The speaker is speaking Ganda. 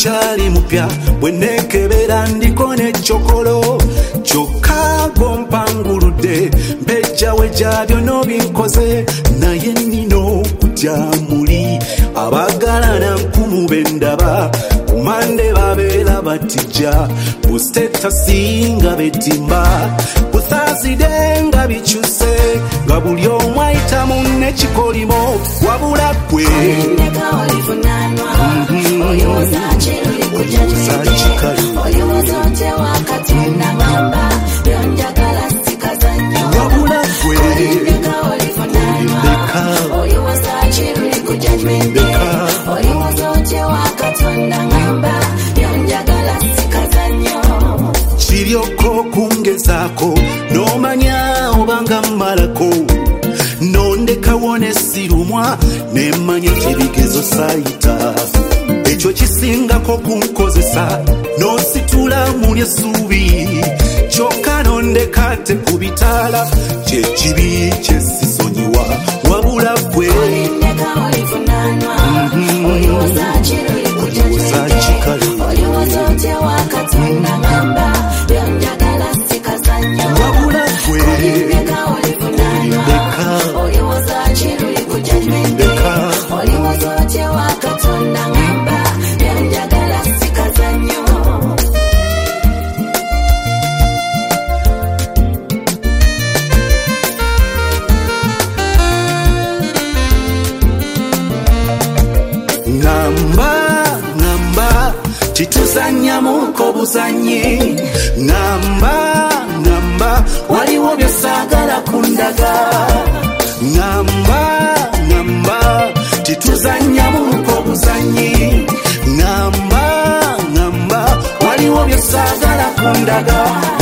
nkyali mupya bwe neekebera ndiko n'ekyokolo kyokka gompanguludde mbejjawe gyabyo n'obinkoze naye nnina okutya muli abagalana nkumu bendaba kumande babeera batijja bustetasi nga betimba busaaside nga bikyuse nga buli omu ayita munne kikolimo wabula ggwe wabula ggwe kiryoka okungezaako n'omanya obanga mmalako nondekawo nesirumwa nemmanya ekibigezo sayita ekyo kisingako kunkozesa n'ositula muli essuubi kyokka nondeka tekubitaala kyekibi kyesisonyiwa wabula ggwe wabula ggwe ngamba tituzannyamuko buzanyi ngamba waliwo byosaagala kundaga ngamba tituzannyamuko buzanyi ngamba waliwo byosaagala kundaga